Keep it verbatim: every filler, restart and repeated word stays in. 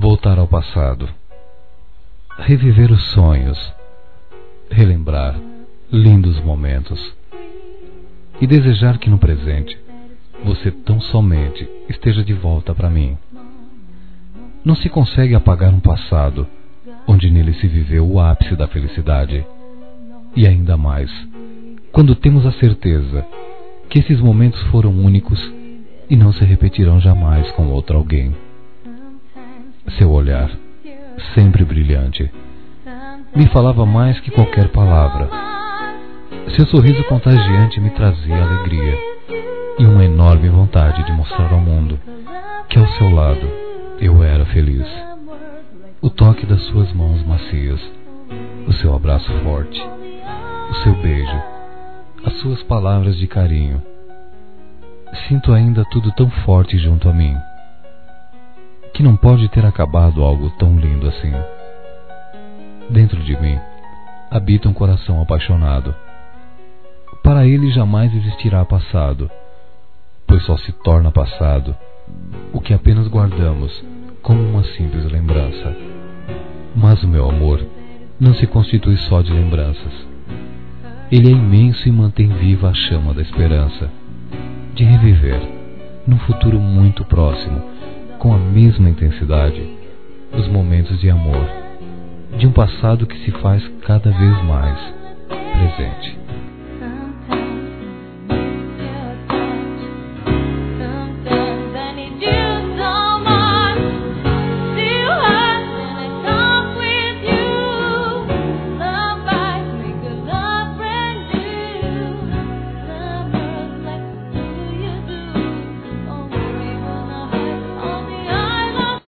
Voltar ao passado, reviver os sonhos, relembrar lindos momentos e desejar que no presente você tão somente esteja de volta para mim. Não se consegue apagar um passado onde nele se viveu o ápice da felicidade, e ainda mais quando temos a certeza que esses momentos foram únicos e não se repetirão jamais com outro alguém. Seu olhar, sempre brilhante, me falava mais que qualquer palavra. Seu sorriso contagiante me trazia alegria e uma enorme vontade de mostrar ao mundo que ao seu lado eu era feliz. O toque das suas mãos macias, o seu abraço forte, o seu beijo, as suas palavras de carinho. Sinto ainda tudo tão forte junto a mim, que não pode ter acabado algo tão lindo assim. Dentro de mim habita um coração apaixonado. Para ele jamais existirá passado, pois só se torna passado o que apenas guardamos como uma simples lembrança. Mas o meu amor não se constitui só de lembranças. Ele é imenso e mantém viva a chama da esperança de reviver, num futuro muito próximo, com a mesma intensidade, os momentos de amor, de um passado que se faz cada vez mais presente.